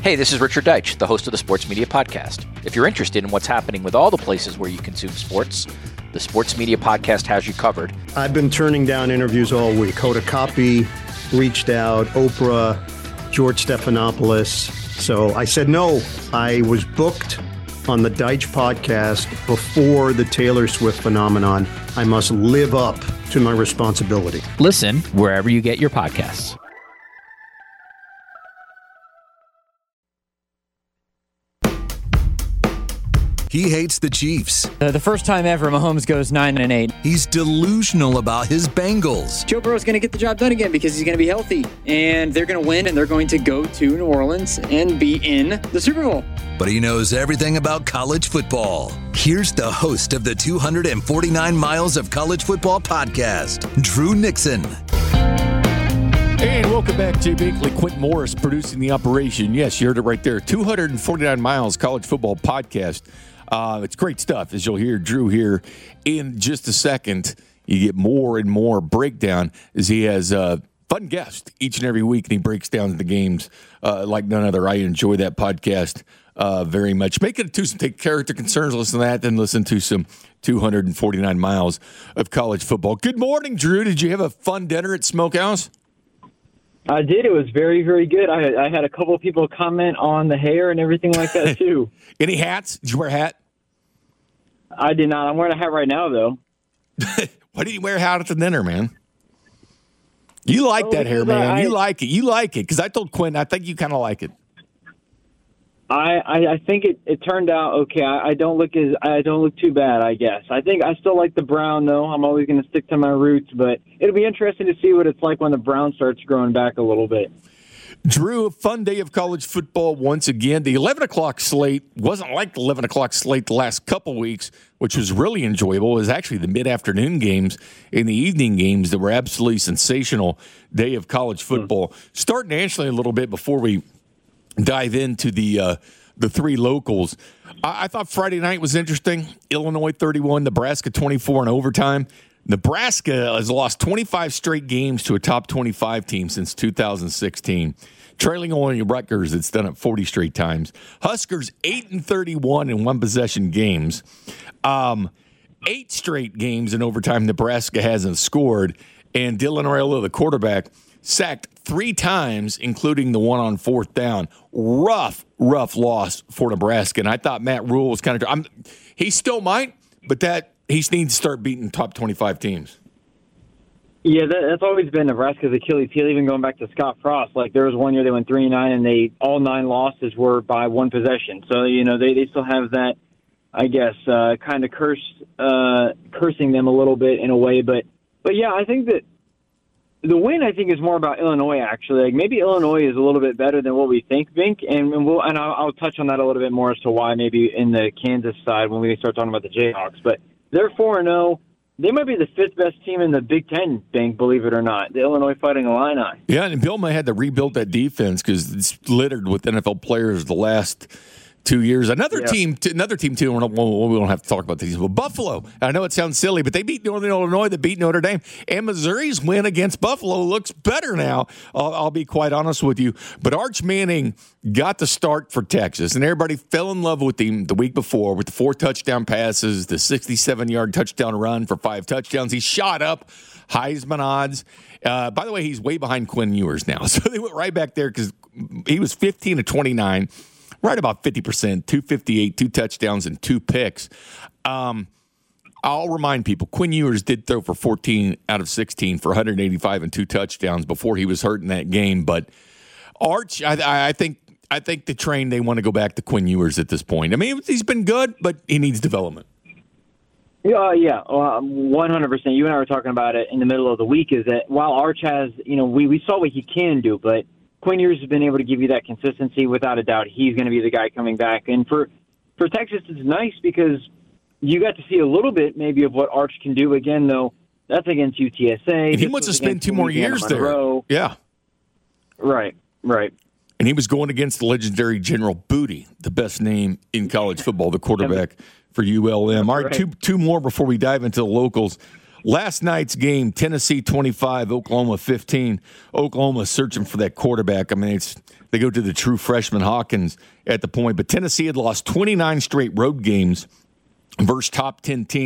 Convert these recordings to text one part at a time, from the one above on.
Hey, this is Richard Deitch, the host of the Sports Media Podcast. If you're interested in what's happening with all the places where you consume sports, the Sports Media Podcast has you covered. I've been turning down interviews all week. Hoda Kotb reached out, Oprah, George Stephanopoulos. So I said no. I was booked on the Deitch podcast before the Taylor Swift phenomenon. I must live up to my responsibility. Listen wherever you get your podcasts. He hates the Chiefs. The first time ever Mahomes goes 9-8. He's delusional about his Bengals. Joe Burrow's going to get the job done again because he's going to be healthy. And they're going to win, and they're going to go to New Orleans and be in the Super Bowl. But he knows everything about college football. Here's the host of the 249 Miles of College Football podcast, Drew Nixon. And welcome back, Jay Binkley. Quentin Morris producing the operation. Yes, you heard it right there. 249 Miles College Football podcast. It's great stuff, as you'll hear Drew here in just a second. You get more and more breakdown as he has a fun guest each and every week, and he breaks down the games like none other. I enjoy that podcast very much. Make it some take character concerns, listen to that, then listen to some 249 miles of college football. Good morning, Drew. Did you have a fun dinner at Smokehouse? I did. It was very, very good. I had a couple of people comment on the hair and everything like that, too. Any hats? Did you wear a hat? I did not. I'm wearing a hat right now, though. Why did you wear a hat at the dinner, man? You like that hair, man. You like it. You like it. Because I told Quentin, I think you kind of like it. I think it turned out okay. I don't look too bad, I guess. I think I still like the brown though. I'm always going to stick to my roots, but it'll be interesting to see what it's like when the brown starts growing back a little bit. Drew, a fun day of college football once again. The 11 o'clock slate wasn't like the 11 o'clock slate the last couple weeks, which was really enjoyable. It was actually the mid-afternoon games and the evening games that were absolutely sensational day of college football. Starting nationally a little bit before we dive into the three locals. I thought Friday night was interesting. Illinois 31, Nebraska 24 in overtime. Nebraska has lost 25 straight games to a top 25 team since 2016, trailing only Rutgers that's done it 40 straight times. Huskers 8-31 in one-possession games. 8 straight games in overtime Nebraska hasn't scored, and Dylan Raiola, the quarterback, sacked 3 times, including the one on fourth down. Rough loss for Nebraska. And I thought Matt Rule was kind of – he still might, but he needs to start beating top 25 teams. Yeah, that's always been Nebraska's Achilles heel, even going back to Scott Frost. Like, there was one year they went 3-9, and all 9 losses were by one possession. So, they still have that, I guess, kind of cursing them a little bit in a way. But yeah, I think that the win, I think, is more about Illinois, actually. Like, maybe Illinois is a little bit better than what we think, Bink, and I'll touch on that a little bit more as to why maybe in the Kansas side when we start talking about the Jayhawks. But they're 4-0. They might be the 5th best team in the Big Ten, Bink, believe it or not, the Illinois Fighting Illini. Yeah, and Bill May had to rebuild that defense because it's littered with NFL players the last 2 years. Another team too. We don't have to talk about these. But Buffalo. I know it sounds silly, but they beat Northern Illinois. They beat Notre Dame, and Missouri's win against Buffalo looks better now. I'll be quite honest with you. But Arch Manning got the start for Texas, and everybody fell in love with him the week before with the 4 touchdown passes, the 67-yard touchdown run for 5 touchdowns. He shot up Heisman odds. By the way, he's way behind Quinn Ewers now, so they went right back there because he was 15 of 29. Right about 50%, 258, 2 touchdowns, and 2 picks. I'll remind people, Quinn Ewers did throw for 14 out of 16 for 185 and 2 touchdowns before he was hurt in that game. But Arch, I think the train, they want to go back to Quinn Ewers at this point. I mean, he's been good, but he needs development. Yeah, 100%. You and I were talking about it in the middle of the week, is that while Arch has, we saw what he can do, but Quinn Ewers has been able to give you that consistency. Without a doubt, he's going to be the guy coming back. And for Texas, it's nice because you got to see a little bit maybe of what Arch can do. Again, though, that's against UTSA. And he wants to spend 2 more years there. Yeah. Right. And he was going against the legendary General Booty, the best name in college football, the quarterback for ULM. All right, two more before we dive into the locals. Last night's game, Tennessee 25, Oklahoma 15. Oklahoma searching for that quarterback. I mean, they go to the true freshman Hawkins at the point. But Tennessee had lost 29 straight road games versus top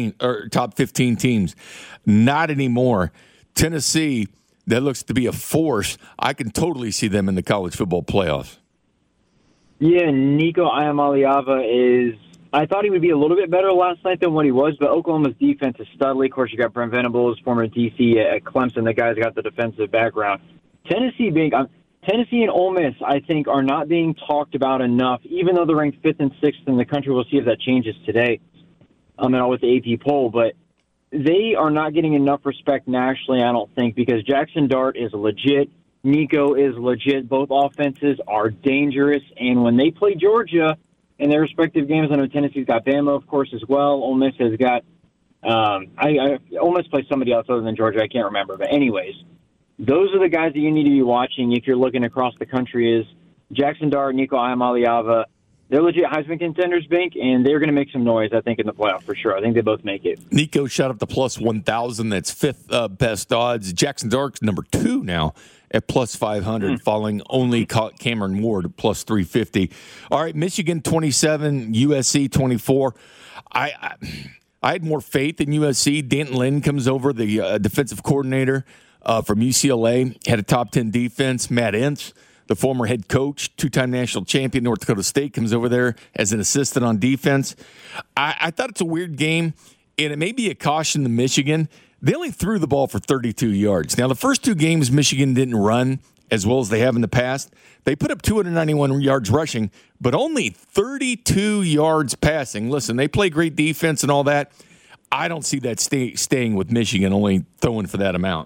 15 teams. Not anymore. Tennessee, that looks to be a force. I can totally see them in the college football playoffs. Yeah, Nico Iamaleava I thought he would be a little bit better last night than what he was, but Oklahoma's defense is studly. Of course, you got Brent Venables, former DC at Clemson. The guy's got the defensive background. Tennessee and Ole Miss, I think, are not being talked about enough, even though they're ranked 5th and 6th in the country. We'll see if that changes today with the AP poll. But they are not getting enough respect nationally, I don't think, because Jackson Dart is legit. Nico is legit. Both offenses are dangerous. And when they play Georgia in their respective games, I know Tennessee's got Bama, of course, as well. Ole Miss has got Ole Miss plays somebody else other than Georgia. I can't remember. But anyways, those are the guys that you need to be watching if you're looking across the country is Jackson Dart, Nico Iamaleava. They're legit Heisman contenders, Bink, and they're going to make some noise, I think, in the playoff for sure. I think they both make it. Nico shot up to plus 1,000. That's 5th best odds. Jackson Dart's number 2 now at plus 500, following only Cameron Ward at plus 350. All right, Michigan 27, USC 24. I had more faith in USC. Danton Lynn comes over, the defensive coordinator from UCLA, had a top 10 defense. Matt Entz, the former head coach, 2-time national champion, North Dakota State, comes over there as an assistant on defense. I thought it's a weird game, and it may be a caution to Michigan. They only threw the ball for 32 yards. Now, the first 2 games, Michigan didn't run as well as they have in the past. They put up 291 yards rushing, but only 32 yards passing. Listen, they play great defense and all that. I don't see that staying with Michigan, only throwing for that amount.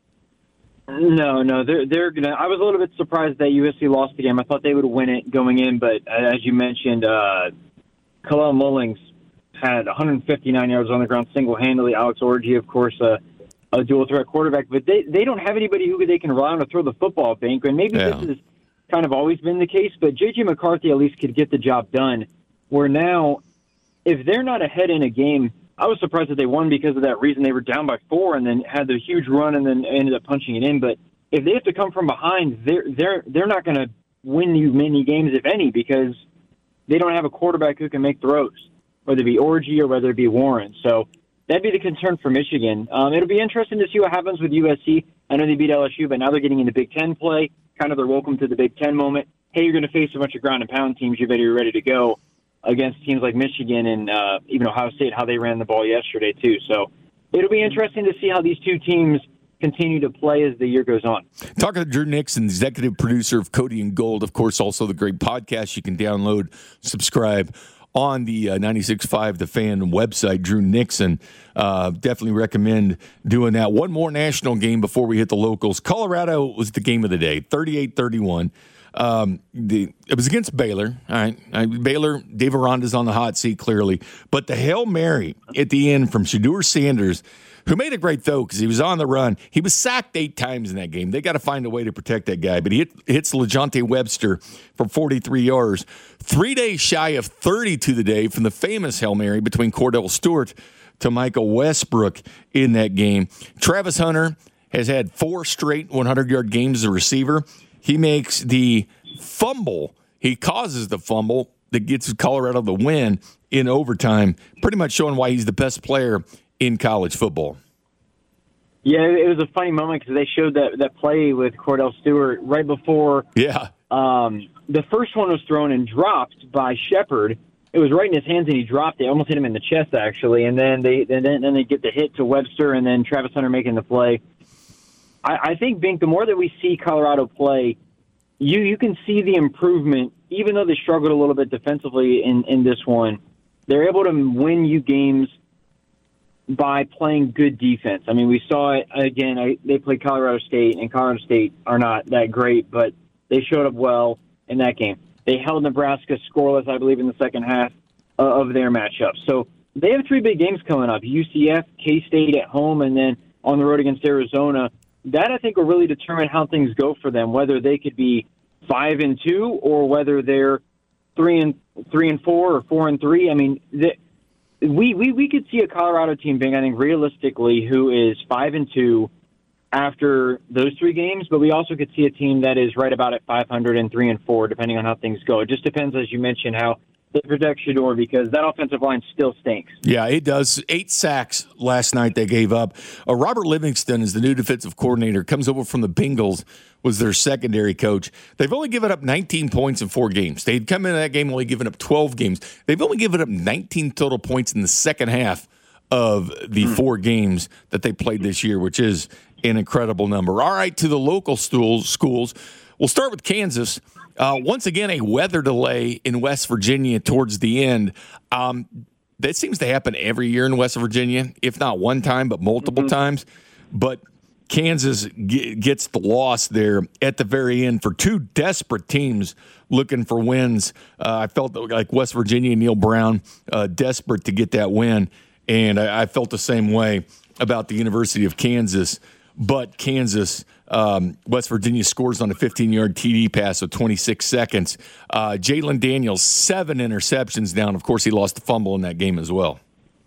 No, they're gonna. I was a little bit surprised that USC lost the game. I thought they would win it going in, but as you mentioned, Kalel Mullings had 159 yards on the ground single-handedly. Alex Orji, of course, a dual-threat quarterback. But they don't have anybody who they can rely on to throw the football, Bank. And maybe this has kind of always been the case, but J.J. McCarthy at least could get the job done. Where now, if they're not ahead in a game, I was surprised that they won because of that reason. They were down by 4 and then had the huge run and then ended up punching it in. But if they have to come from behind, they're not going to win you many games, if any, because they don't have a quarterback who can make throws, whether it be Orji or whether it be Warren. So that'd be the concern for Michigan. It'll be interesting to see what happens with USC. I know they beat LSU, but now they're getting into Big Ten play, kind of their welcome to the Big Ten moment. Hey, you're going to face a bunch of ground and pound teams. You better be ready to go against teams like Michigan and even Ohio State, how they ran the ball yesterday too. So it'll be interesting to see how these two teams continue to play as the year goes on. Talking to Drew Nixon, executive producer of Cody and Gold, of course, also the great podcast you can download, subscribe on the 96.5 The Fan website. Drew Nixon, definitely recommend doing that. One more national game before we hit the locals. Colorado was the game of the day, 38-31. It was against Baylor. All right. Baylor, Dave Aranda's on the hot seat, clearly. But the Hail Mary at the end from Shedeur Sanders, who made a great throw because he was on the run. He was sacked 8 times in that game. They got to find a way to protect that guy. But he hits LeJohntay Webster for 43 yards. 3 days shy of 30 to the day from the famous Hail Mary between Cordell Stewart to Michael Westbrook in that game. Travis Hunter has had 4 straight 100-yard games as a receiver. He makes the fumble. He causes the fumble that gets Colorado the win in overtime, pretty much showing why he's the best player in college football. Yeah, it was a funny moment because they showed that play with Cordell Stewart right before the first one was thrown and dropped by Shepard. It was right in his hands, and he dropped it. Almost hit him in the chest, actually. And then they get the hit to Webster, and then Travis Hunter making the play. I think, Bink, the more that we see Colorado play, you can see the improvement. Even though they struggled a little bit defensively in this one, they're able to win you games by playing good defense. I mean, we saw it again. They played Colorado State, and Colorado State are not that great, but they showed up well in that game. They held Nebraska scoreless, I believe, in the second half of their matchup. So they have 3 big games coming up: UCF, K-State at home, and then on the road against Arizona. That, I think, will really determine how things go for them, whether they could be 5-2 or whether they're 3-4 or 4-3. I mean, we could see a Colorado team being, I think, realistically, who is 5-2 after those 3 games, but we also could see a team that is right about at 500 and 3-4, depending on how things go. It just depends, as you mentioned, how they protect Shedeur, because that offensive line still stinks. Yeah, it does. 8 sacks last night they gave up. Robert Livingston is the new defensive coordinator, comes over from the Bengals, was their secondary coach. They've only given up 19 points in 4 games. They'd come into that game only given up 12 games. They've only given up 19 total points in the second half of the 4 games that they played this year, which is an incredible number. All right, to the local schools. We'll start with Kansas. Once again, a weather delay in West Virginia towards the end. That seems to happen every year in West Virginia, if not one time, but multiple times. But Kansas gets the loss there at the very end for 2 desperate teams looking for wins. I felt like West Virginia, Neil Brown, desperate to get that win. And I felt the same way about the University of Kansas. But Kansas, West Virginia scores on a 15-yard TD pass with 26 seconds. Jalen Daniels, 7 interceptions down. Of course, he lost the fumble in that game as well.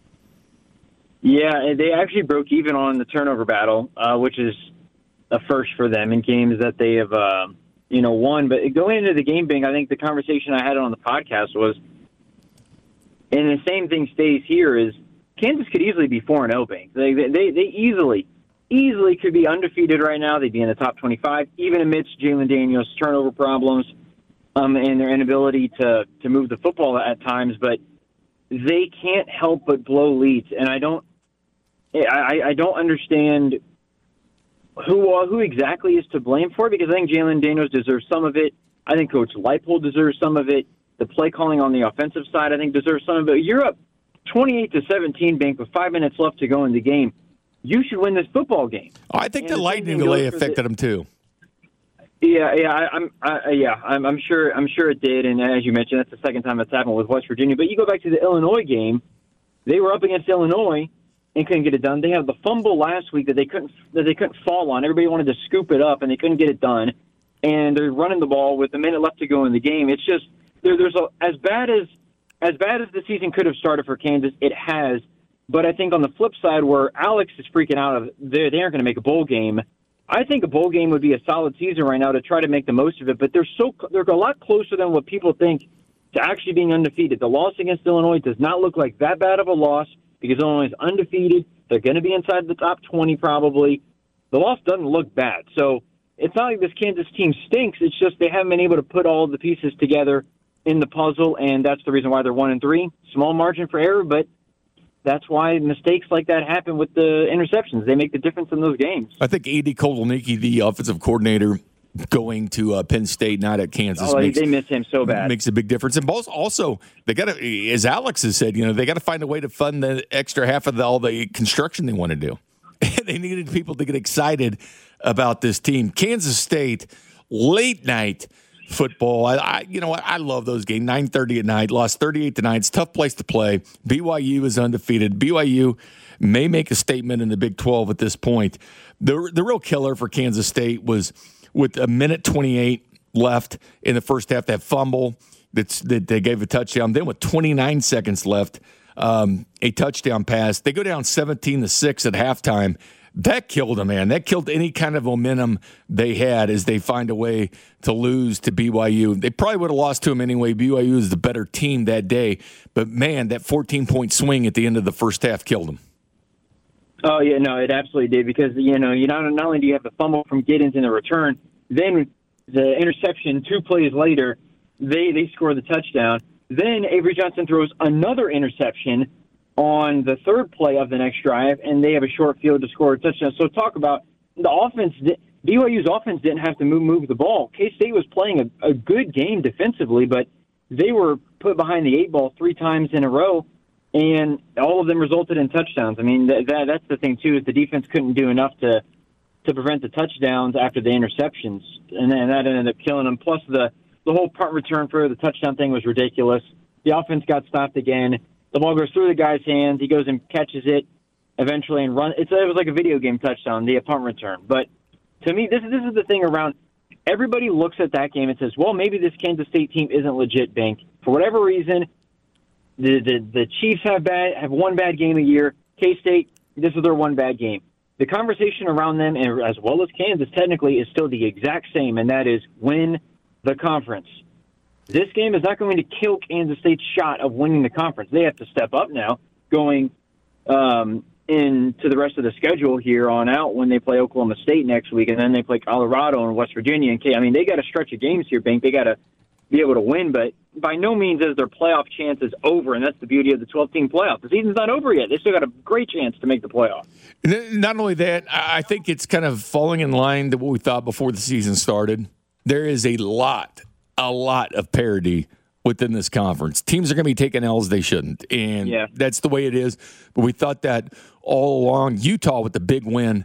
Yeah, they actually broke even on the turnover battle, which is a first for them in games that they have, won. But going into the game, Bing, I think the conversation I had on the podcast was, and the same thing stays here, is Kansas could easily be 4-0, Bing. They easily could be undefeated right now. They'd be in the top 25, even amidst Jalen Daniels' turnover problems and their inability to move the football at times. But they can't help but blow leads, and I don't understand who exactly is to blame for it, because I think Jalen Daniels deserves some of it. I think Coach Leipold deserves some of it. The play calling on the offensive side, I think, deserves some of it. You're up 28-17, Bank, with 5 minutes left to go in the game. You should win this football game. I think the lightning delay affected them too. I'm sure it did, and as you mentioned, that's the second time it's happened with West Virginia. But you go back to the Illinois game; they were up against Illinois and couldn't get it done. They had the fumble last week that they couldn't fall on. Everybody wanted to scoop it up, and they couldn't get it done. And they're running the ball with a minute left to go in the game. It's just as bad as the season could have started for Kansas, it has. But I think on the flip side, where Alex is freaking out of they aren't going to make a bowl game, I think a bowl game would be a solid season right now to try to make the most of it. But they're a lot closer than what people think to actually being undefeated. The loss against Illinois does not look like that bad of a loss because Illinois is undefeated. They're going to be inside the top 20 probably. The loss doesn't look bad. So it's not like this Kansas team stinks. It's just they haven't been able to put all of the pieces together in the puzzle, and that's the reason why they're 1-3. Small margin for error, but that's why mistakes like that happen with the interceptions. They make the difference in those games. I think Andy Kotelnicki, the offensive coordinator, going to Penn State, not at Kansas. They miss him so bad. Makes a big difference. And also, they got to, as Alex has said, they got to find a way to fund the extra half of all the construction they want to do. They needed people to get excited about this team. Kansas State, late night football. I love those games. 9:30 at night. Lost 38-9. It's a tough place to play. BYU is undefeated. BYU may make a statement in the Big 12 at this point. The real killer for Kansas State was with 1:28 left in the first half, that fumble that they gave a touchdown. Then with 29 seconds left, a touchdown pass. They go down 17-6 at halftime. That killed them, man. That killed any kind of momentum they had as they find a way to lose to BYU. They probably would have lost to them anyway. BYU is the better team that day. But, man, that 14-point swing at the end of the first half killed them. Oh, yeah, no, it absolutely did because, you not only do you have the fumble from Giddens in the return, then the interception 2 plays later, they score the touchdown. Then Avery Johnson throws another interception on the third play of the next drive, and they have a short field to score a touchdown. So talk about the offense. BYU's offense didn't have to move the ball. K-State was playing a good game defensively, but they were put behind the 8 ball 3 times in a row, and all of them resulted in touchdowns. I mean, that's the thing, too, is the defense couldn't do enough to prevent the touchdowns after the interceptions, and then that ended up killing them. Plus, the whole punt return for the touchdown thing was ridiculous. The offense got stopped again. The ball goes through the guy's hands. He goes and catches it eventually and runs. It was like a video game touchdown, the punt return. But to me, this is the thing around. Everybody looks at that game and says, well, maybe this Kansas State team isn't legit, Bank. For whatever reason, The Chiefs have one bad game a year. K-State, this is their one bad game. The conversation around them, and as well as Kansas, technically, is still the exact same, and that is win the conference. This game is not going to kill Kansas State's shot of winning the conference. They have to step up now, going into the rest of the schedule here on out when they play Oklahoma State next week, and then they play Colorado and West Virginia. And they got a stretch of games here, Bink. They got to be able to win, but by no means is their playoff chances over, and that's the beauty of the 12-team playoff. The season's not over yet. They still got a great chance to make the playoff. Not only that, I think it's kind of falling in line to what we thought before the season started. There is a lot of parity within this conference. Teams are going to be taking L's they shouldn't, and that's the way it is. But we thought that all along. Utah with the big win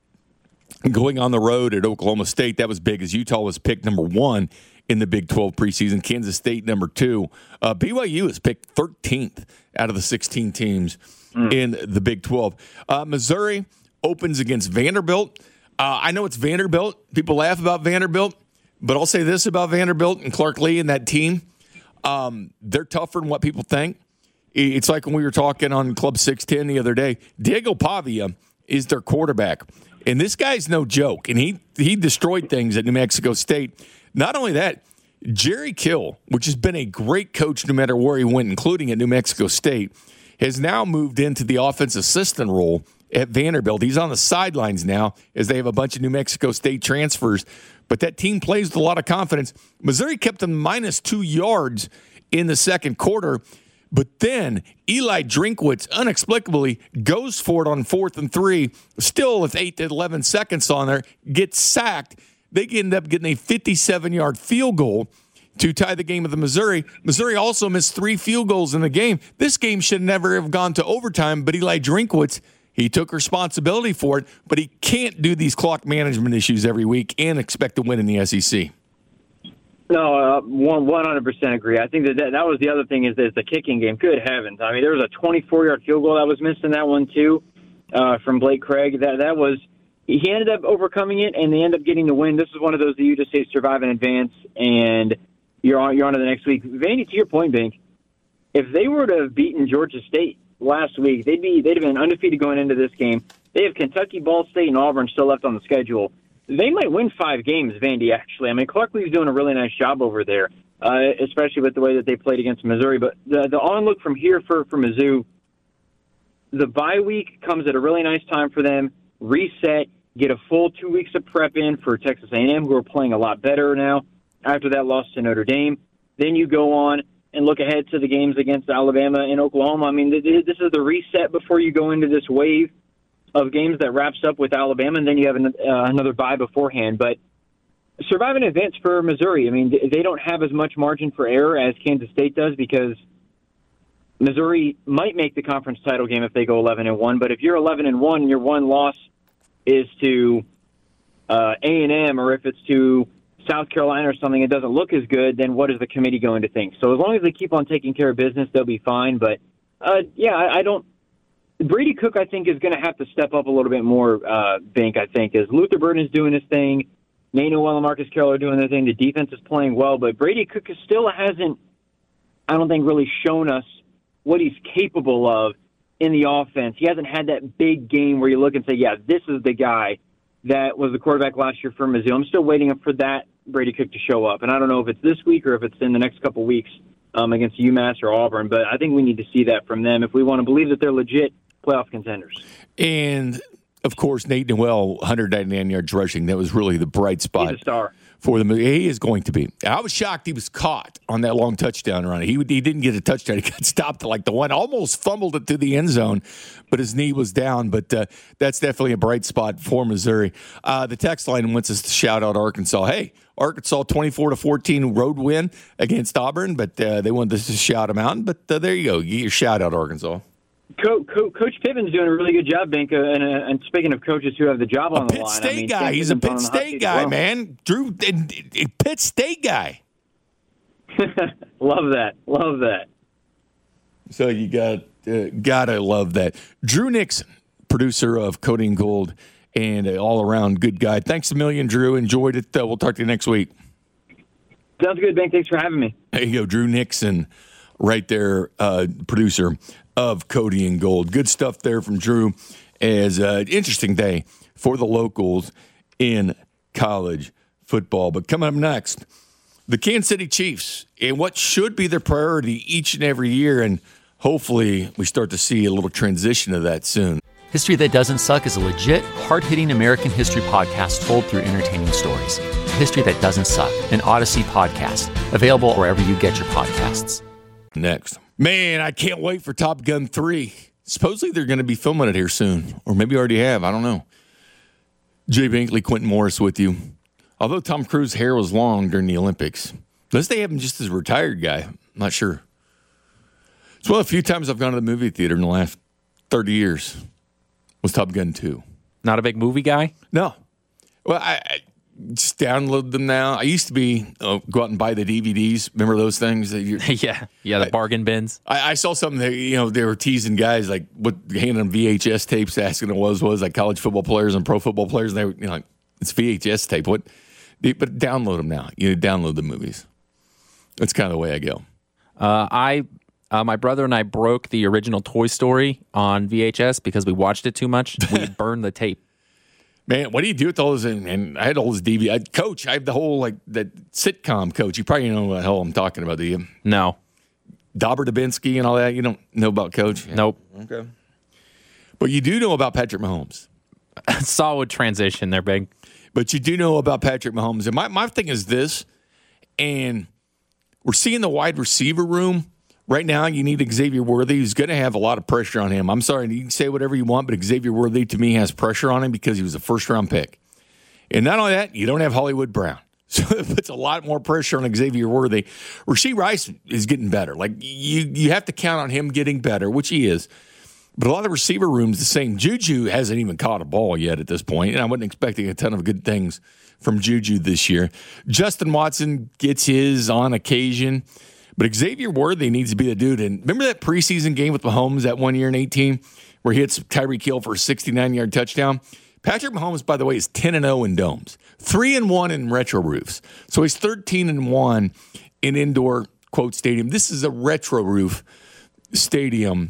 going on the road at Oklahoma State, that was big, as Utah was picked number 1 in the Big 12 preseason. Kansas State number 2. BYU is picked 13th out of the 16 teams in the Big 12. Missouri opens against Vanderbilt. I know it's Vanderbilt. People laugh about Vanderbilt, but I'll say this about Vanderbilt and Clark Lee and that team. They're tougher than what people think. It's like when we were talking on Club 610 the other day. Diego Pavia is their quarterback, and this guy's no joke, and he destroyed things at New Mexico State. Not only that, Jerry Kill, which has been a great coach no matter where he went, including at New Mexico State, has now moved into the offensive assistant role at Vanderbilt. He's on the sidelines now as they have a bunch of New Mexico State transfers, but that team plays with a lot of confidence. Missouri kept them minus 2 yards in the second quarter, but then Eli Drinkwitz inexplicably goes for it on 4th and 3, still with 8 to 11 seconds on there, gets sacked. They end up getting a 57-yard field goal to tie the game with the Missouri. Missouri also missed 3 field goals in the game. This game should never have gone to overtime, but Eli Drinkwitz, he took responsibility for it, but he can't do these clock management issues every week and expect to win in the SEC. No, 100% agree. I think that was the other thing is the kicking game. Good heavens. I mean, there was a 24-yard field goal that was missed in that one, too, from Blake Craig. That was – he ended up overcoming it, and they ended up getting the win. This is one of those that you just say survive and advance, and you're on to the next week. Vandy, to your point, Bink, if they were to have beaten Georgia State last week, they'd have been undefeated going into this game. They have Kentucky, Ball State, and Auburn still left on the schedule. They might win 5 games, Vandy, actually. I mean, Clark Lee's doing a really nice job over there, especially with the way that they played against Missouri. But the on-look from here for Mizzou, the bye week comes at a really nice time for them. Reset, get a full 2 weeks of prep in for Texas A&M, who are playing a lot better now after that loss to Notre Dame. Then you go on and look ahead to the games against Alabama and Oklahoma. I mean, this is the reset before you go into this wave of games that wraps up with Alabama, and then you have another bye beforehand. But survive and advance for Missouri. I mean, they don't have as much margin for error as Kansas State does because Missouri might make the conference title game if they go 11-1. But if you're 11-1 and your one loss is to A&M or if it's to South Carolina or something, it doesn't look as good, then what is the committee going to think? So as long as they keep on taking care of business, they'll be fine. But, I don't – Brady Cook, I think, is going to have to step up a little bit more, Bink, I think, as Luther Burden is doing his thing. Nate Noel and Marcus Carroll are doing their thing. The defense is playing well, but Brady Cook still hasn't, I don't think, really shown us what he's capable of in the offense. He hasn't had that big game where you look and say, yeah, this is the guy that was the quarterback last year for Mizzou. I'm still waiting for that Brady Cook to show up, and I don't know if it's this week or if it's in the next couple weeks against UMass or Auburn, but I think we need to see that from them if we want to believe that they're legit playoff contenders. And, of course, Nate Noel, 199 yards rushing. That was really the bright spot. He's a star. For them. He is going to be. I was shocked he was caught on that long touchdown run. He didn't get a touchdown. He got stopped at the one. Almost fumbled it to the end zone, but his knee was down. But that's definitely a bright spot for Missouri. The text line wants us to shout out Arkansas. Hey, Arkansas 24-14 road win against Auburn, but they wanted us to shout them out. But there you go. Get your shout out, Arkansas. Coach Pippen's doing a really good job, Bink. And speaking of coaches who have the job on the line, Pitt State guy. He's a Pitt State guy, man. Drew, Pitt State guy. Love that. So you gotta love that. Drew Nixon, producer of Cody and Gold, and an all-around good guy. Thanks a million, Drew. Enjoyed it. We'll talk to you next week. Sounds good, Bink. Thanks for having me. There you go, Drew Nixon right there, producer of Cody and Gold. Good stuff there from Drew. As an interesting day for the locals in college football. But coming up next, the Kansas City Chiefs and what should be their priority each and every year. And hopefully we start to see a little transition of that soon. History That Doesn't Suck is a legit, hard-hitting American history podcast told through entertaining stories. History That Doesn't Suck, an Odyssey podcast, available wherever you get your podcasts. Next. Man, I can't wait for Top Gun 3. Supposedly they're going to be filming it here soon, or maybe already have. I don't know. Jay Binkley, Quentin Morris with you. Although Tom Cruise's hair was long during the Olympics, unless they have him just as a retired guy, I'm not sure. It's one of the few times I've gone to the movie theater in the last 30 years was Top Gun 2. Not a big movie guy? No. Well, I just download them now. I used to be go out and buy the DVDs. Remember those things? Yeah, the bargain bins. I saw something that they were teasing guys like what handing them VHS tapes, asking them was like college football players and pro football players. And they were like, it's VHS tape. What? But download them now. Download the movies. That's kind of the way I go. My brother and I broke the original Toy Story on VHS because we watched it too much. We burned the tape. Man, what do you do with all those? And I had all those DVD. Coach, I have the whole, that sitcom Coach. You probably know what the hell I'm talking about, do you? No. Dauber Dubinsky and all that. You don't know about Coach? Nope. Okay. But you do know about Patrick Mahomes. Solid transition there, Big. But you do know about Patrick Mahomes. And my thing is this, and we're seeing the wide receiver room. Right now, you need Xavier Worthy, who's going to have a lot of pressure on him. I'm sorry, you can say whatever you want, but Xavier Worthy, to me, has pressure on him because he was a first-round pick. And not only that, you don't have Hollywood Brown. So it puts a lot more pressure on Xavier Worthy. Rashee Rice is getting better. You have to count on him getting better, which he is. But a lot of the receiver room's the same. Juju hasn't even caught a ball yet at this point, and I wasn't expecting a ton of good things from Juju this year. Justin Watson gets his on occasion. But Xavier Worthy needs to be the dude. And remember that preseason game with Mahomes that 1 year in 18 where he hits Tyreek Hill for a 69-yard touchdown? Patrick Mahomes, by the way, is 10-0 in domes, 3-1 in retro roofs. So he's 13-1 in indoor, quote, stadium. This is a retro roof stadium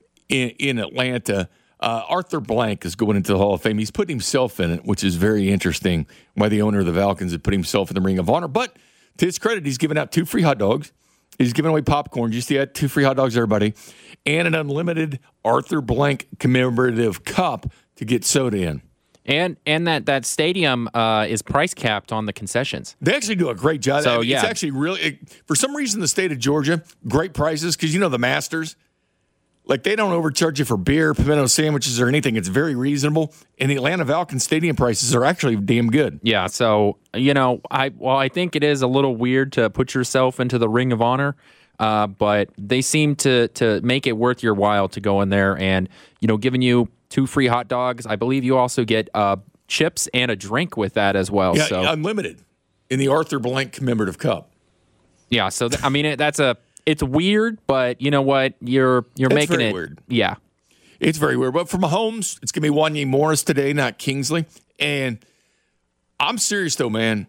in Atlanta. Arthur Blank is going into the Hall of Fame. He's putting himself in it, which is very interesting why the owner of the Falcons had put himself in the Ring of Honor. But to his credit, he's given out 2 free hot dogs. He's giving away popcorn. You see that? 2 free hot dogs, everybody. And an unlimited Arthur Blank commemorative cup to get soda in. And that stadium is price capped on the concessions. They actually do a great job. So, It's actually really, for some reason, the state of Georgia, great prices, because the Masters, they don't overcharge you for beer, pimento sandwiches, or anything. It's very reasonable. And the Atlanta Falcons stadium prices are actually damn good. Yeah, so, I think it is a little weird to put yourself into the Ring of Honor, but they seem to make it worth your while to go in there and, giving you 2 free hot dogs. I believe you also get chips and a drink with that as well. Yeah, so unlimited in the Arthur Blank commemorative cup. Yeah, so, it's weird, but you know what? You're making it weird. Yeah. It's very weird. But for Mahomes, it's going to be Wanya Morris today, not Kingsley. And I'm serious, though, man.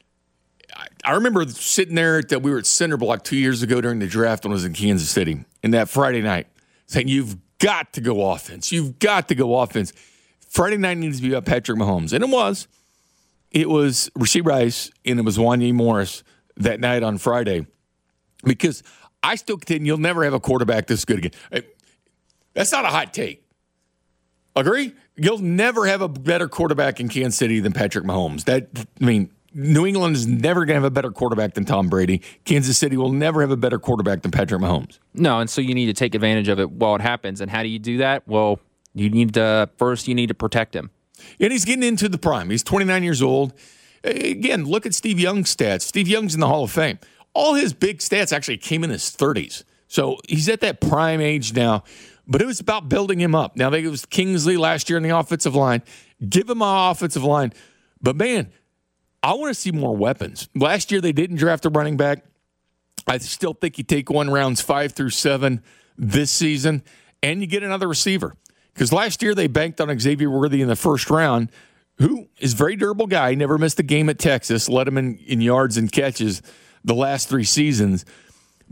I remember sitting there we were at Cinder Block 2 years ago during the draft when I was in Kansas City, and that Friday night, saying, you've got to go offense. You've got to go offense. Friday night needs to be about Patrick Mahomes. And it was. It was Rashee Rice, and it was Wanya Morris that night on Friday. Because I still contend you'll never have a quarterback this good again. That's not a hot take. Agree? You'll never have a better quarterback in Kansas City than Patrick Mahomes. New England is never going to have a better quarterback than Tom Brady. Kansas City will never have a better quarterback than Patrick Mahomes. No, and so you need to take advantage of it while it happens. And how do you do that? Well, you need to protect him. And he's getting into the prime. He's 29 years old. Again, look at Steve Young's stats. Steve Young's in the Hall of Fame. All his big stats actually came in his 30s. So he's at that prime age now. But it was about building him up. Now, it was Kingsley last year in the offensive line. Give him an offensive line. But, man, I want to see more weapons. Last year they didn't draft a running back. I still think you take rounds 5 through 7 this season, and you get another receiver. Because last year they banked on Xavier Worthy in the first round, who is a very durable guy, never missed a game at Texas, led him in yards and catches the last 3 seasons.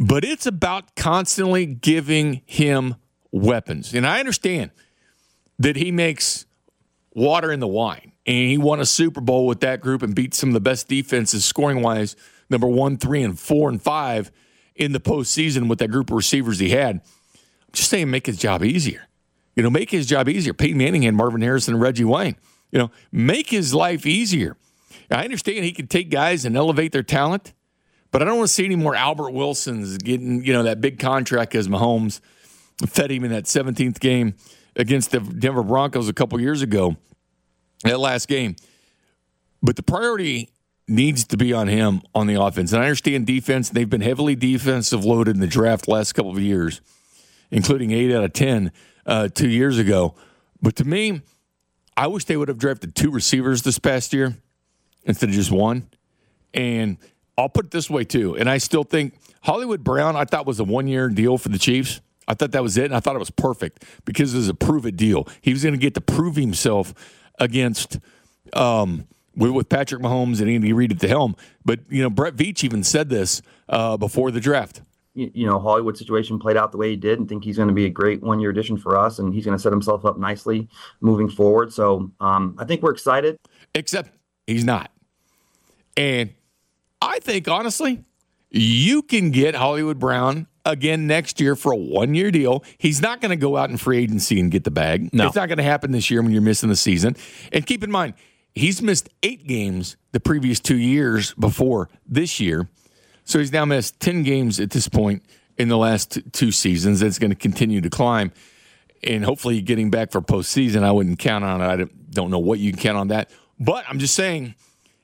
But it's about constantly giving him weapons. And I understand that he makes water in the wine. And he won a Super Bowl with that group and beat some of the best defenses scoring-wise, number 1, 3, and 4, and 5 in the postseason with that group of receivers he had. I'm just saying make his job easier. Make his job easier. Peyton Manning had Marvin Harrison and Reggie Wayne. Make his life easier. I understand he can take guys and elevate their talent, but I don't want to see any more Albert Wilsons getting, that big contract as Mahomes fed him in that 17th game against the Denver Broncos a couple years ago, that last game. But the priority needs to be on him on the offense. And I understand defense. They've been heavily defensive loaded in the draft the last couple of years, including 8 out of 10 2 years ago. But to me, I wish they would have drafted 2 receivers this past year instead of just 1. And I'll put it this way, too. And I still think Hollywood Brown, I thought was a 1-year deal for the Chiefs. I thought that was it, and I thought it was perfect because it was a prove-it deal. He was going to get to prove himself against with Patrick Mahomes and Andy Reid at the helm. But, Brett Veach even said this before the draft. Hollywood situation played out the way he did, and think he's going to be a great 1-year addition for us, and he's going to set himself up nicely moving forward. So I think we're excited. Except he's not. And I think, honestly, you can get Hollywood Brown again next year for a 1-year deal. He's not going to go out in free agency and get the bag. No. It's not going to happen this year when you're missing the season. And keep in mind, he's missed 8 games the previous 2 years before this year. So he's now missed 10 games at this point in the last 2 seasons. It's going to continue to climb. And hopefully getting back for postseason, I wouldn't count on it. I don't know what you can count on that. But I'm just saying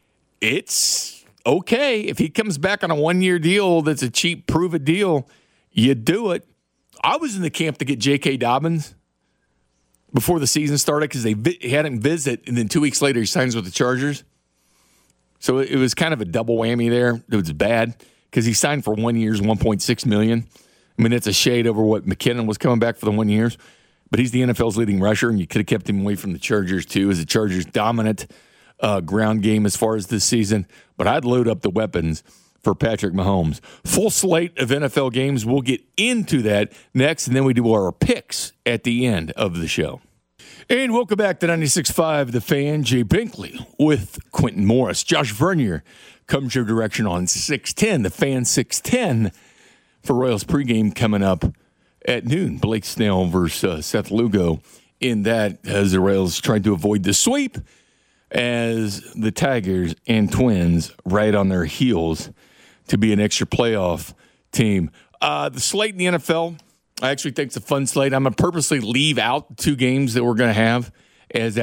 it's okay. If he comes back on a 1-year deal that's a cheap, prove-it deal, you do it. I was in the camp to get J.K. Dobbins before the season started because they had him visit, and then 2 weeks later he signs with the Chargers. So it was kind of a double whammy there. It was bad because he signed for 1 year's $1.6 million. I mean, it's a shade over what McKinnon was coming back for the 1 year. But he's the NFL's leading rusher, and you could have kept him away from the Chargers too, as the Chargers' dominant ground game as far as this season. But I'd load up the weapons for Patrick Mahomes. Full slate of NFL games. We'll get into that next, and then we do our picks at the end of the show. And welcome back to 96.5 The Fan. Jay Binkley with Quentin Morris. Josh Vernier comes your direction on 610. The Fan 610 for Royals pregame coming up at noon. Blake Snell versus Seth Lugo in that as the Royals tried to avoid the sweep as the Tigers and Twins right on their heels to be an extra playoff team. The slate in the NFL, I actually think it's a fun slate. I'm going to purposely leave out 2 games that we're going to have as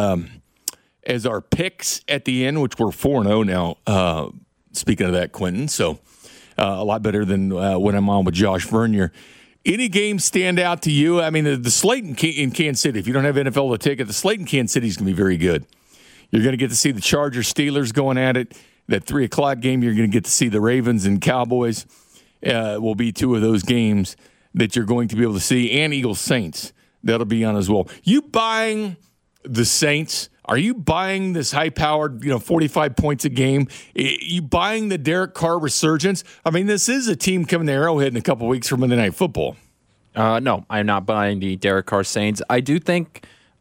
our picks at the end, which we're 4-0 now. Speaking of that, Quentin, so a lot better than when I'm on with Josh Vernier. Any games stand out to you? I mean, the slate in Kansas City, if you don't have NFL to take it, the slate in Kansas City is going to be very good. You're going to get to see the Chargers-Steelers going at it. That 3 o'clock game, you're going to get to see the Ravens and Cowboys. Will be 2 of those games that you're going to be able to see, and Eagles-Saints. That'll be on as well. You buying the Saints? Are you buying this high-powered, 45 points a game? You buying the Derek Carr resurgence? I mean, this is a team coming to Arrowhead in a couple weeks for Monday Night Football. No, I'm not buying the Derek Carr Saints. I do think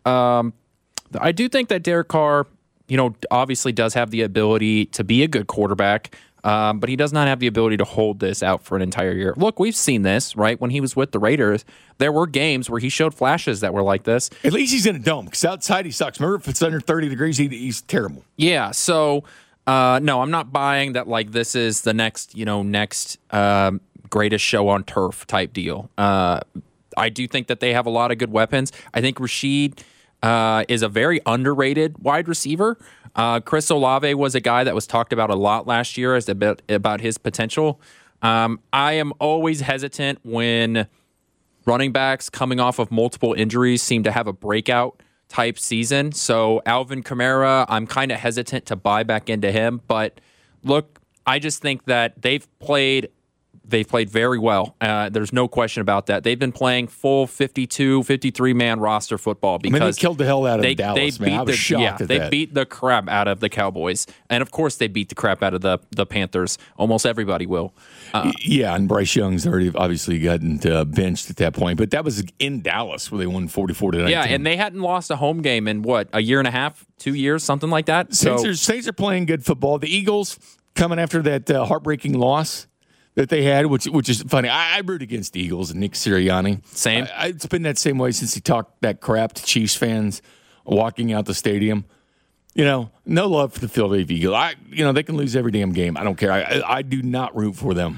that Derek Carr, obviously does have the ability to be a good quarterback, but he does not have the ability to hold this out for an entire year. Look, we've seen this, right? When he was with the Raiders, there were games where he showed flashes that were like this. At least he's in a dome, because outside he sucks. Remember, if it's under 30 degrees, he's terrible. Yeah, so, no, I'm not buying that, this is the next greatest show on turf type deal. I do think that they have a lot of good weapons. I think Rashid is a very underrated wide receiver. Chris Olave was a guy that was talked about a lot last year as about his potential. I am always hesitant when running backs coming off of multiple injuries seem to have a breakout type season. So Alvin Kamara, I'm kind of hesitant to buy back into him. But look, I just think that they've played They've played very well. There's no question about that. They've been playing full 52, 53-man roster football because they killed the hell out of Dallas, man. I was shocked at that. They beat the crap out of the Cowboys. And, of course, they beat the crap out of the Panthers. Almost everybody will. And Bryce Young's already obviously gotten benched at that point. But that was in Dallas where they won 44-19. Yeah, and they hadn't lost a home game in, a year and a half, 2 years, something like that? Saints are playing good football. The Eagles coming after that heartbreaking loss that they had, which is funny. I root against the Eagles and Nick Sirianni. Same. It's been that same way since he talked that crap to Chiefs fans walking out the stadium. No love for the Philadelphia Eagles. They can lose every damn game. I don't care. I do not root for them.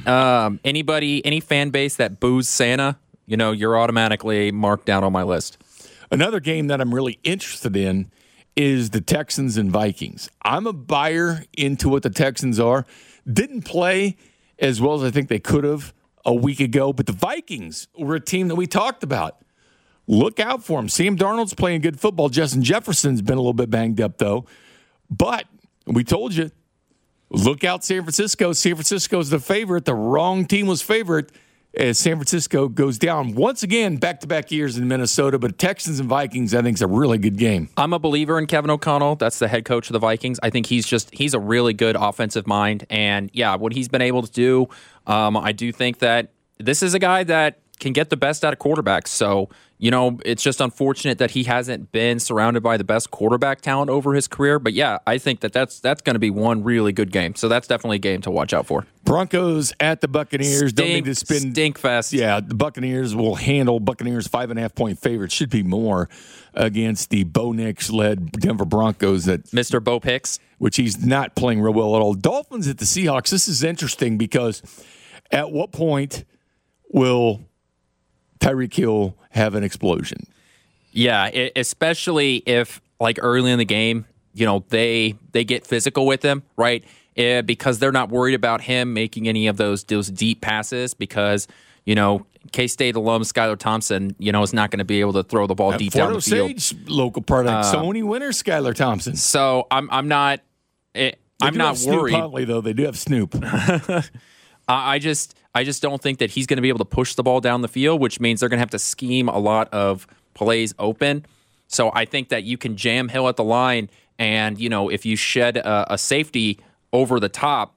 Any fan base that boos Santa, you're automatically marked down on my list. Another game that I'm really interested in is the Texans and Vikings. I'm a buyer into what the Texans are. Didn't play as well as I think they could have a week ago, but the Vikings were a team that we talked about. Look out for them. Sam Darnold's playing good football. Justin Jefferson's been a little bit banged up, though. But we told you, look out San Francisco. San Francisco's the favorite. The wrong team was favorite as San Francisco goes down once again back-to-back years in Minnesota. But Texans and Vikings, I think, is a really good game. I'm a believer in Kevin O'Connell. That's the head coach of the Vikings. I think he's a really good offensive mind. And, yeah, what he's been able to do, I do think that this is a guy that can get the best out of quarterbacks. So, it's just unfortunate that he hasn't been surrounded by the best quarterback talent over his career. But, yeah, I think that's going to be one really good game. So that's definitely a game to watch out for. Broncos at the Buccaneers. Don't need to spin. Stinkfest. Yeah, the Buccaneers will handle Buccaneers 5.5-point favorites. Should be more against the Bo Nix-led Denver Broncos. That Mr. Bo Picks. Which he's not playing real well at all. Dolphins at the Seahawks. This is interesting because at what point will Tyreek Hill have an explosion? Yeah, especially if, early in the game, they get physical with him, right? Because they're not worried about him making any of those deep passes because, K-State alum Skylar Thompson, is not going to be able to throw the ball deep down the field. Sage local product, Sony winner Skylar Thompson. So I'm not worried. Snoop Huntley, though. They do have Snoop. I just don't think that he's going to be able to push the ball down the field, which means they're going to have to scheme a lot of plays open. So I think that you can jam Hill at the line, and if you shed a safety over the top,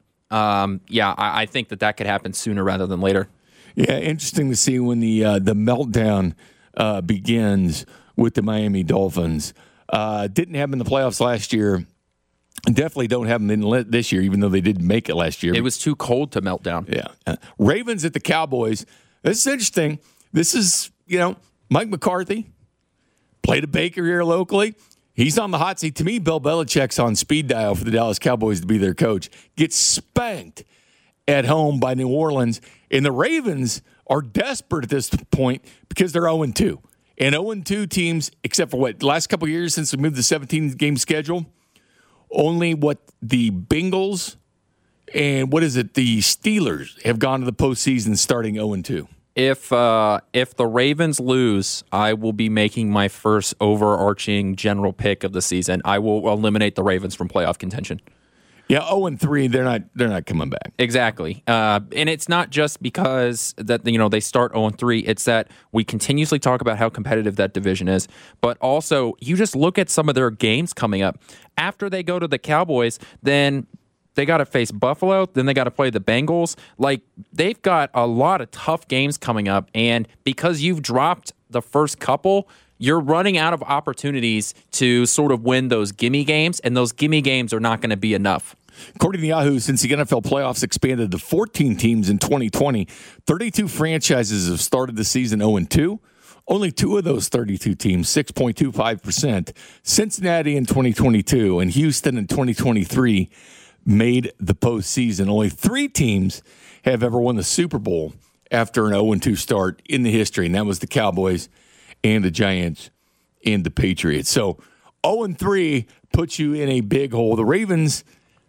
I think that could happen sooner rather than later. Yeah, interesting to see when the meltdown begins with the Miami Dolphins. Didn't happen in the playoffs last year. Definitely don't have them in this year, even though they did make it last year. It was too cold to melt down. Yeah. Ravens at the Cowboys. This is interesting. This is, Mike McCarthy played a Baker here locally. He's on the hot seat. To me, Bill Belichick's on speed dial for the Dallas Cowboys to be their coach. Gets spanked at home by New Orleans. And the Ravens are desperate at this point because they're 0-2. And 0-2 teams, except for the last couple of years since we moved the 17-game schedule, only the Bengals and the Steelers have gone to the postseason starting 0-2. If the Ravens lose, I will be making my first overarching general pick of the season. I will eliminate the Ravens from playoff contention. Yeah, 0-3, they're not coming back. Exactly. And it's not just because that they start 0-3. It's that we continuously talk about how competitive that division is, but also you just look at some of their games coming up. After they go to the Cowboys, then they got to face Buffalo, then they got to play the Bengals. They've got a lot of tough games coming up, and because you've dropped the first couple, you're running out of opportunities to sort of win those gimme games, and those gimme games are not going to be enough. According to Yahoo, since the NFL playoffs expanded to 14 teams in 2020, 32 franchises have started the season 0-2. Only 2 of those 32 teams, 6.25%, Cincinnati in 2022 and Houston in 2023, made the postseason. Only 3 teams have ever won the Super Bowl after an 0-2 start in the history, and that was the Cowboys and the Giants and the Patriots. So 0-3 puts you in a big hole. The Ravens,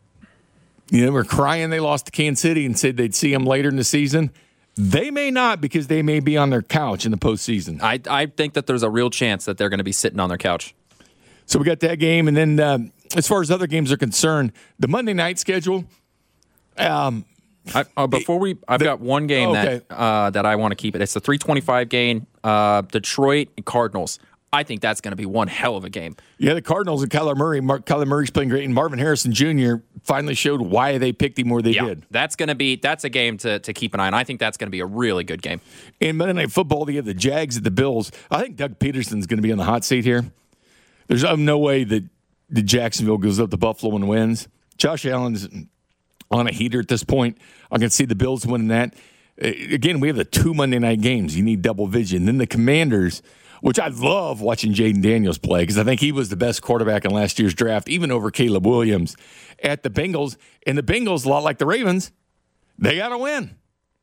were crying they lost to Kansas City and said they'd see them later in the season. They may not, because they may be on their couch in the postseason. I think that there's a real chance that they're going to be sitting on their couch. So we got that game. And then as far as other games are concerned, the Monday night schedule, I've got one game that I want to keep it. It's the 3:25 game, Detroit and Cardinals. I think that's going to be one hell of a game. Yeah, the Cardinals and Kyler Murray. Kyler Murray's playing great, and Marvin Harrison Jr. finally showed why they picked him where they did. That's a game to keep an eye on. I think that's going to be a really good game. In Monday Night Football, they have the Jags at the Bills. I think Doug Peterson's going to be on the hot seat here. There's no way that the Jacksonville goes up to Buffalo and wins. Josh Allen's on a heater at this point. I can see the Bills winning that. Again, we have the 2 Monday night games. You need double vision. Then the Commanders, which I love watching Jaden Daniels play because I think he was the best quarterback in last year's draft, even over Caleb Williams, at the Bengals. And the Bengals, a lot like the Ravens, they got to win.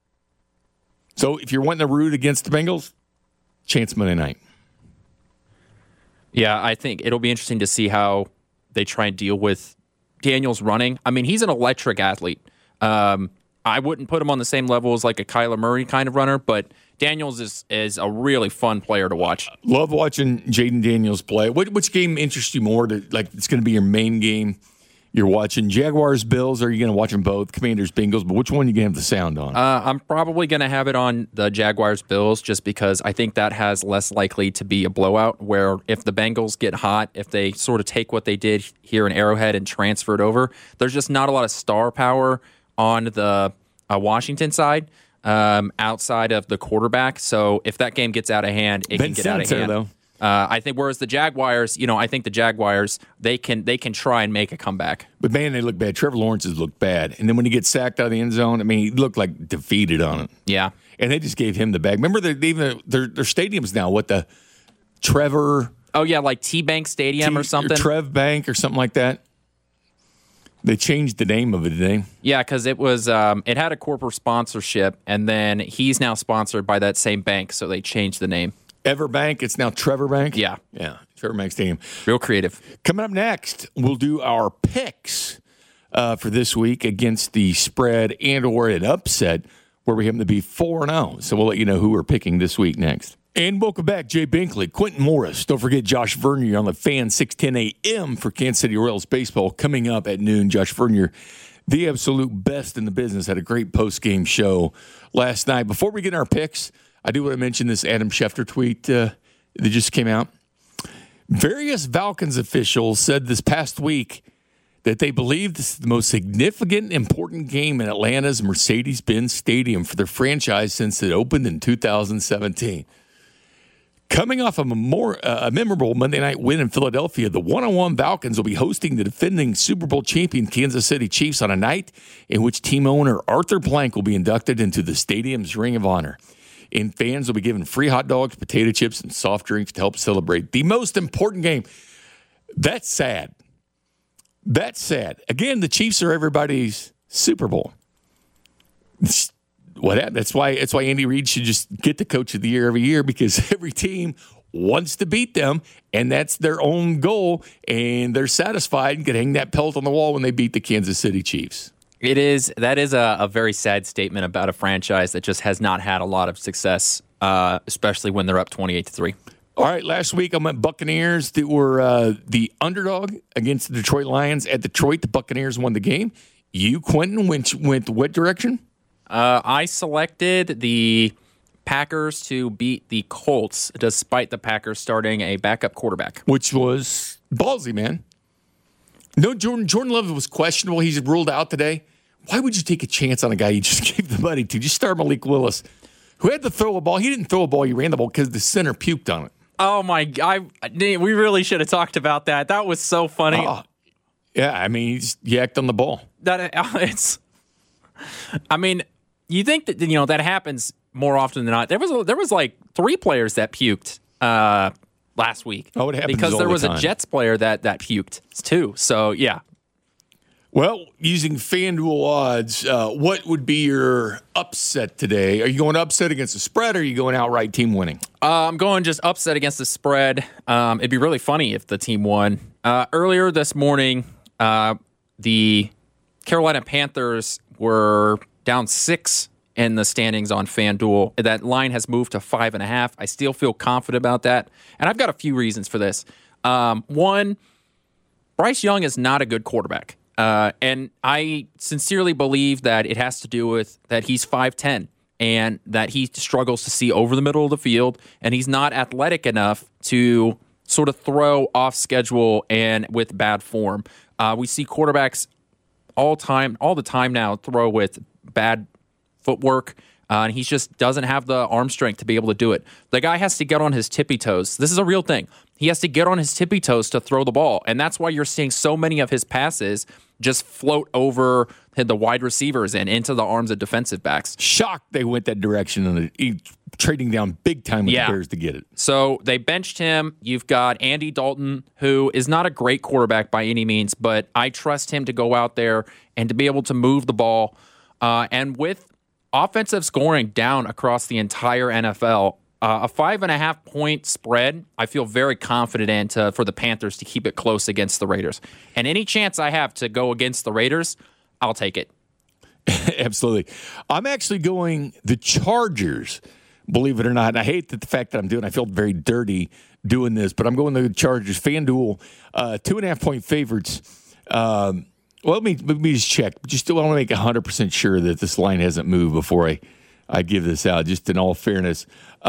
So if you're wanting to root against the Bengals, chance Monday night. Yeah, I think it'll be interesting to see how they try and deal with Daniels running. I mean, he's an electric athlete. I wouldn't put him on the same level as like a Kyler Murray kind of runner, but Daniels is a really fun player to watch. Love watching Jaden Daniels play. Which game interests you more? It's going to be your main game you're watching? Jaguars, Bills, or are you going to watch them both? Commanders, Bengals, but which one are you going to have the sound on? I'm probably going to have it on the Jaguars, Bills, just because I think that has less likely to be a blowout, where if the Bengals get hot, if they sort of take what they did here in Arrowhead and transfer it over, there's just not a lot of star power on the Washington side. Outside of the quarterback. So if that game gets out of hand, it can get out of hand. Though. I think whereas the Jaguars, I think the Jaguars, they can try and make a comeback. But man, they look bad. Trevor Lawrence has looked bad. And then when he gets sacked out of the end zone, I mean, he looked like defeated on it. Yeah. And they just gave him the bag. Remember their stadiums now, what the Trevor... Oh, yeah, like T-Bank Stadium or something? Or Trev Bank or something like that. They changed the name of it, didn't they? Yeah, because it was it had a corporate sponsorship, and then he's now sponsored by that same bank, so they changed the name. Everbank, it's now Trevor Bank? Yeah. Trevor Bank Stadium. Real creative. Coming up next, we'll do our picks for this week against the spread and or an upset where we happen to be 4-0. So we'll let you know who we're picking this week next. And welcome back, Jay Binkley, Quentin Morris. Don't forget Josh Vernier on the Fan 610 AM for Kansas City Royals baseball coming up at noon. Josh Vernier, the absolute best in the business, had a great post-game show last night. Before we get our picks, I do want to mention this Adam Schefter tweet that just came out. Various Falcons officials said this past week that they believe this is the most significant, important game in Atlanta's Mercedes-Benz Stadium for their franchise since it opened in 2017. Coming off of a memorable Monday night win in Philadelphia, the 1-1 Falcons will be hosting the defending Super Bowl champion Kansas City Chiefs on a night in which team owner Arthur Blank will be inducted into the stadium's Ring of Honor. And fans will be given free hot dogs, potato chips, and soft drinks to help celebrate the most important game. That's sad. That's sad. Again, the Chiefs are everybody's Super Bowl. That's why Andy Reid should just get the Coach of the Year every year, because every team wants to beat them, and that's their own goal, and they're satisfied and can hang that pelt on the wall when they beat the Kansas City Chiefs. That is a very sad statement about a franchise that just has not had a lot of success, especially when they're up 28-3. All right, last week I went Buccaneers that were the underdog against the Detroit Lions at Detroit. The Buccaneers won the game. You, Quentin, went what direction? I selected the Packers to beat the Colts, despite the Packers starting a backup quarterback. Which was ballsy, man. No, Jordan Love was questionable. He's ruled out today. Why would you take a chance on a guy you just gave the money to? Just start Malik Willis, who had to throw a ball. He didn't throw a ball. He ran the ball because the center puked on it. Oh, my God. We really should have talked about that. That was so funny. Yeah, I mean, he just yacked on the ball. You think that that happens more often than not. There was like 3 players that puked last week. Oh, it happens because there was a Jets player that puked too. So yeah. Well, using FanDuel odds, what would be your upset today? Are you going upset against the spread, or are you going outright team winning? I'm going just upset against the spread. It'd be really funny if the team won. Earlier this morning, the Carolina Panthers were down 6 in the standings on FanDuel. That line has moved to 5.5. I still feel confident about that. And I've got a few reasons for this. One, Bryce Young is not a good quarterback. And I sincerely believe that it has to do with that he's 5'10", and that he struggles to see over the middle of the field, and he's not athletic enough to sort of throw off schedule and with bad form. We see quarterbacks all the time now throw with bad footwork, and he just doesn't have the arm strength to be able to do it. The guy has to get on his tippy toes. This is a real thing. He has to get on his tippy toes to throw the ball, and that's why you're seeing so many of his passes just float over the wide receivers and into the arms of defensive backs. Shocked they went that direction and trading down big time with the Bears to get it. So they benched him. You've got Andy Dalton, who is not a great quarterback by any means, but I trust him to go out there and to be able to move the ball. And with offensive scoring down across the entire NFL, a 5.5 point spread, I feel very confident in for the Panthers to keep it close against the Raiders. And any chance I have to go against the Raiders, I'll take it. Absolutely. I'm actually going the Chargers, believe it or not. And I hate the fact that I feel very dirty doing this, but I'm going the Chargers. FanDuel, 2.5 point favorites. Well, let me just check. I want to make 100% sure that this line hasn't moved before I give this out, just in all fairness.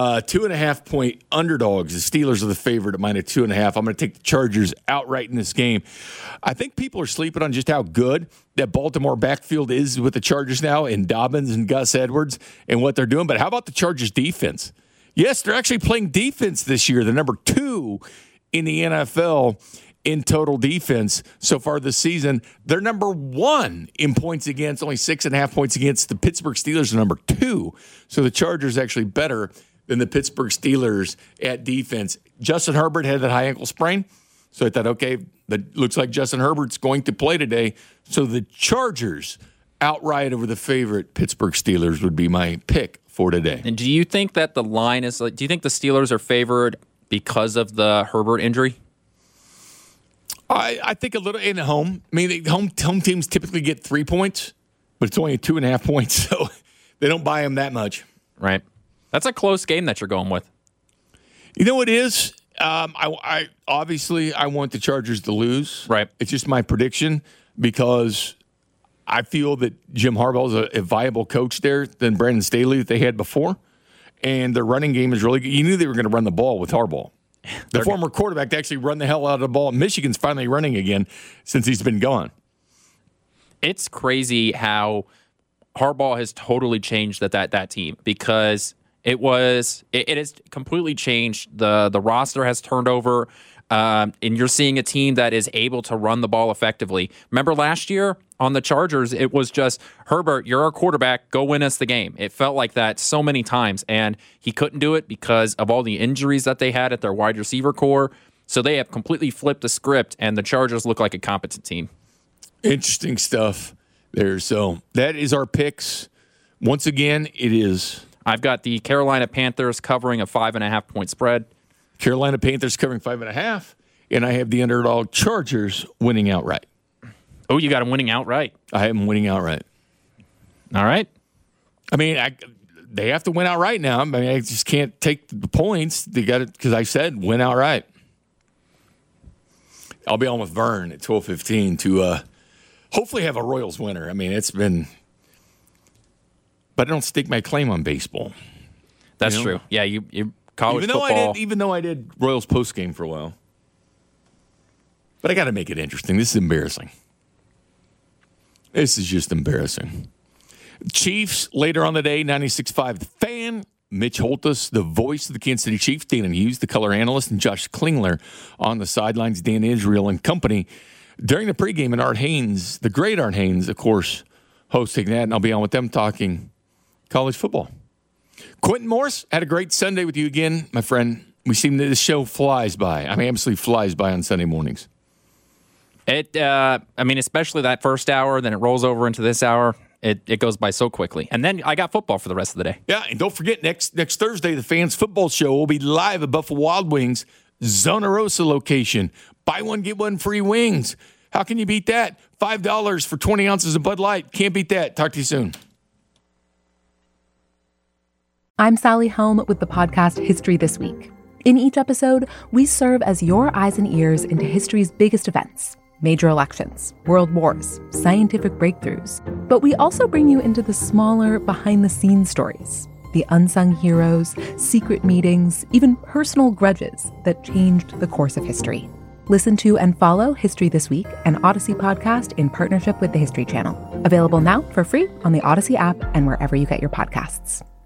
2.5 point underdogs. The Steelers are the favorite at -2.5. I'm going to take the Chargers outright in this game. I think people are sleeping on just how good that Baltimore backfield is with the Chargers now, and Dobbins and Gus Edwards and what they're doing. But how about the Chargers defense? Yes, they're actually playing defense this year. They're number 2 in the NFL in total defense so far this season. They're number 1 in points against, only 6.5 points against. The Pittsburgh Steelers are number 2. So the Chargers are actually better than the Pittsburgh Steelers at defense. Justin Herbert had that high ankle sprain. So I thought, okay, that looks like Justin Herbert's going to play today. So the Chargers outright over the favorite Pittsburgh Steelers would be my pick for today. And do you think that the line is do you think the Steelers are favored because of the Herbert injury? I think a little in home. I mean, the home teams typically get 3 points, but it's only 2.5 points, so they don't buy them that much. Right. That's a close game that you're going with. You know what it is? I obviously want the Chargers to lose. Right. It's just my prediction because I feel that Jim Harbaugh is a viable coach there than Brandon Staley that they had before, and their running game is really good. You knew they were going to run the ball with Harbaugh. The former quarterback to actually run the hell out of the ball. Michigan's finally running again since he's been gone. It's crazy how Harbaugh has totally changed that team because it has completely changed. The roster has turned over, and you're seeing a team that is able to run the ball effectively. Remember last year on the Chargers, it was just, Herbert, you're our quarterback, go win us the game. It felt like that so many times, and he couldn't do it because of all the injuries that they had at their wide receiver core. So they have completely flipped the script, and the Chargers look like a competent team. Interesting stuff there. So that is our picks. Once again, it is... I've got the Carolina Panthers covering a 5.5 point spread. Carolina Panthers covering 5.5, and I have the underdog Chargers winning outright. Oh, you got them winning outright. I have them winning outright. All right. I mean, they have to win outright now. I mean, I just can't take the points. They got it because I said win outright. I'll be on with Vern at 12:15 to hopefully have a Royals winner. I mean, it's been, but I don't stake my claim on baseball. That's true. Yeah, you college football. Even though I did Royals postgame for a while, but I got to make it interesting. This is embarrassing. This is just embarrassing. Chiefs later on the day, 96.5 The Fan. Mitch Holthus, the voice of the Kansas City Chiefs. Dan Hughes, the color analyst, and Josh Klingler on the sidelines. Dan Israel and company during the pregame. And Art Haynes, the great Art Haynes, of course, hosting that. And I'll be on with them talking college football. Quentin Morris, had a great Sunday with you again, my friend. We seem that this show flies by. I mean, absolutely flies by on Sunday mornings. Especially that first hour, then it rolls over into this hour. It goes by so quickly. And then I got football for the rest of the day. Yeah, and don't forget, next Thursday, the Fans Football Show will be live at Buffalo Wild Wings, Zona Rosa location. Buy one, get one free wings. How can you beat that? $5 for 20 ounces of Bud Light. Can't beat that. Talk to you soon. I'm Sally Helm with the podcast History This Week. In each episode, we serve as your eyes and ears into history's biggest events. major elections, world wars, scientific breakthroughs. But we also bring you into the smaller, behind-the-scenes stories, the unsung heroes, secret meetings, even personal grudges that changed the course of history. Listen to and follow History This Week, an Odyssey podcast in partnership with the History Channel. Available now for free on the Odyssey app and wherever you get your podcasts.